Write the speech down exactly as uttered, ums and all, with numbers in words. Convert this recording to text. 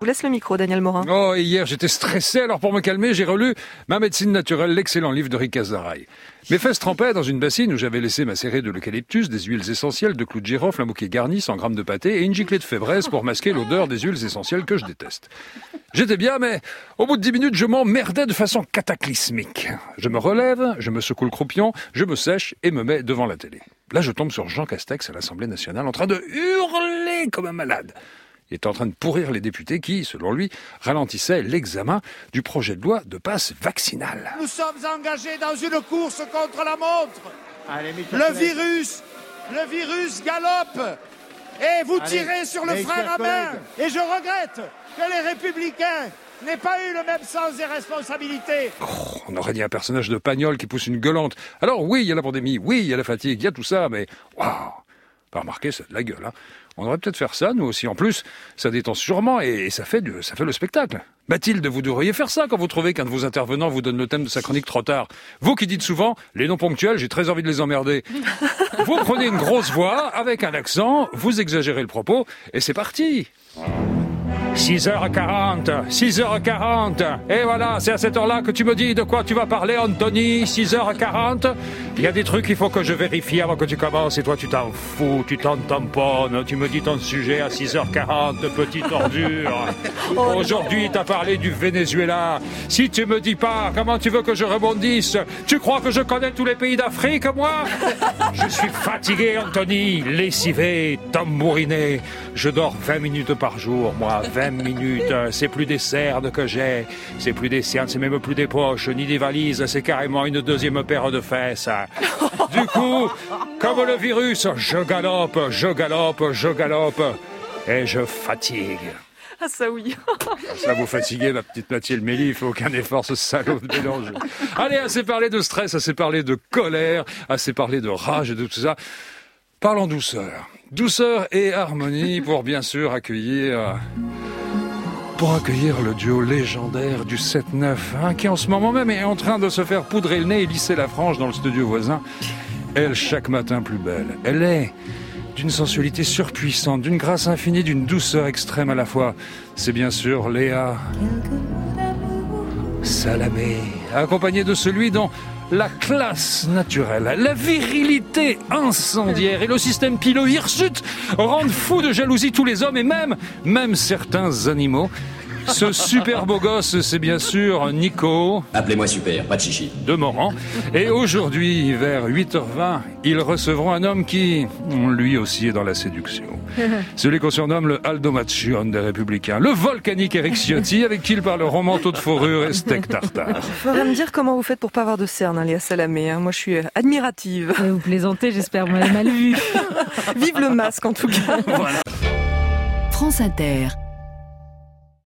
Je vous laisse le micro, Daniel Morin. Oh, et hier j'étais stressé, alors pour me calmer, j'ai relu Ma médecine naturelle, l'excellent livre de Rick Azaray. Mes fesses trempaient dans une bassine où j'avais laissé macérer de l'eucalyptus, des huiles essentielles, de clous de girofle, un bouquet garni, cent grammes de pâté et une giclée de fébraise pour masquer l'odeur des huiles essentielles que je déteste. J'étais bien, mais au bout de dix minutes, je m'emmerdais de façon cataclysmique. Je me relève, je me secoue le croupion, je me sèche et me mets devant la télé. Là, je tombe sur Jean Castex à l'Assemblée nationale en train de hurler comme un malade. Il était en train de pourrir les députés qui, selon lui, ralentissaient l'examen du projet de loi de passe vaccinal. Nous sommes engagés dans une course contre la montre. Allez, le virus, le virus galope. Et vous Allez, tirez sur le frein à main. Et je regrette que les Républicains n'aient pas eu le même sens des responsabilités. Oh, on aurait dit un personnage de Pagnol qui pousse une gueulante. Alors oui, il y a la pandémie, oui, il y a la fatigue, il y a tout ça, mais waouh, pas remarquer, ça a de la gueule, hein. On devrait peut-être faire ça, nous aussi. En plus, ça détend sûrement et ça fait, du, ça fait le spectacle. Mathilde, vous devriez faire ça quand vous trouvez qu'un de vos intervenants vous donne le thème de sa chronique trop tard. Vous qui dites souvent, les non ponctuels, j'ai très envie de les emmerder. Vous prenez une grosse voix, avec un accent, vous exagérez le propos, et c'est parti. six heures quarante, six heures quarante, et voilà, c'est à cette heure-là que tu me dis de quoi tu vas parler, Anthony, six heures quarante. Il y a des trucs qu'il faut que je vérifie avant que tu commences, et toi tu t'en fous, tu t'en tamponnes, tu me dis ton sujet à six heures quarante, petite ordure. Aujourd'hui, t'as parlé du Venezuela. Si tu me dis pas, comment tu veux que je rebondisse? Tu crois que je connais tous les pays d'Afrique, moi? Je suis fatigué, Anthony, lessivé, tambouriné. Je dors vingt minutes par jour, moi, vingt minutes, c'est plus des cernes que j'ai, c'est plus des cernes, c'est même plus des poches, ni des valises, c'est carrément une deuxième paire de fesses. Du coup, comme le virus, je galope, je galope, je galope, et je fatigue. Ah ça oui. Ça vous fatiguez, ma petite Mathilde Mélie, il faut aucun effort, ce salaud de mélange. Allez, assez parlé de stress, assez parlé de colère, assez parlé de rage et de tout ça. Parlons douceur. Douceur et harmonie pour bien sûr accueillir... Pour accueillir le duo légendaire du sept neuf, hein, qui en ce moment même est en train de se faire poudrer le nez et lisser la frange dans le studio voisin. Elle, chaque matin plus belle. Elle est d'une sensualité surpuissante, d'une grâce infinie, d'une douceur extrême à la fois. C'est bien sûr Léa Salamé, accompagnée de celui dont la classe naturelle, la virilité incendiaire et le système pilo-hirsute rendent fous de jalousie tous les hommes et même, même certains animaux. Ce super beau gosse, c'est bien sûr Nico. Appelez-moi super, pas de chichi. De Morand. Et aujourd'hui, vers huit heures vingt, ils recevront un homme qui, lui aussi, est dans la séduction. Celui qu'on surnomme le Aldo Macion des Républicains. Le volcanique Éric Ciotti, avec qui ils parleront manteau de fourrure et steak tartare. Il faudrait me dire comment vous faites pour pas avoir de cernes, hein, Léa Salamé. Hein. Moi, je suis admirative. Vous plaisantez, j'espère, vous m'avez mal vu. Vive le masque, en tout cas. Voilà. France Inter.